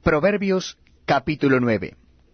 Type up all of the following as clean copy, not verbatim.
Proverbios capítulo 9.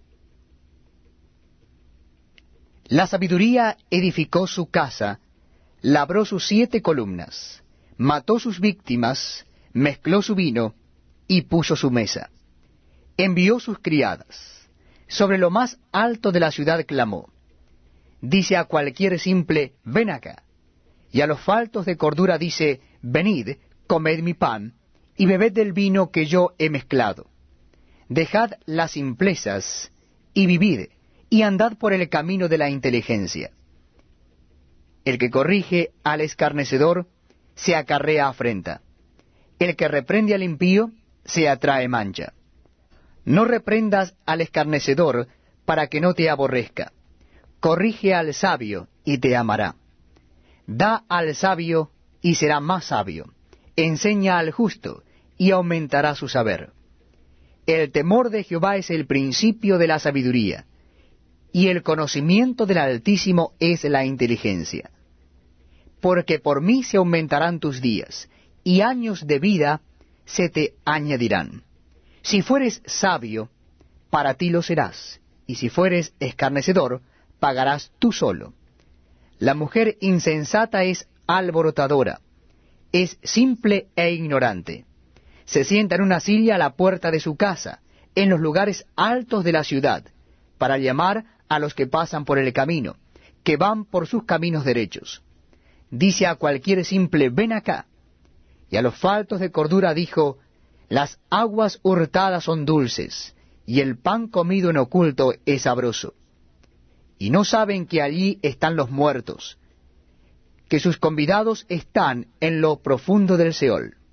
La sabiduría edificó su casa, labró sus 7 columnas, mató sus víctimas, mezcló su vino y puso su mesa. Envió sus criadas, sobre lo más alto de la ciudad clamó. Dice a cualquier simple, ven acá, y a los faltos de cordura dice, venid, comed mi pan, y bebed del vino que yo he mezclado. Dejad las simplezas, y vivid, y andad por el camino de la inteligencia. El que corrige al escarnecedor, se acarrea afrenta. El que reprende al impío, se atrae mancha. No reprendas al escarnecedor, para que no te aborrezca. Corrige al sabio, y te amará. Da al sabio, y será más sabio. Enseña al justo, y aumentará su saber. El temor de Jehová es el principio de la sabiduría, y el conocimiento del Altísimo es la inteligencia. Porque por mí se aumentarán tus días, y años de vida se te añadirán. Si fueres sabio, para ti lo serás, y si fueres escarnecedor, pagarás tú solo. La mujer insensata es alborotadora, es simple e ignorante. Se sienta en una silla a la puerta de su casa, en los lugares altos de la ciudad, para llamar a los que pasan por el camino, que van por sus caminos derechos. Dice a cualquier simple, ven acá, y a los faltos de cordura dijo, las aguas hurtadas son dulces, y el pan comido en oculto es sabroso. Y no saben que allí están los muertos, que sus convidados están en lo profundo del Seol.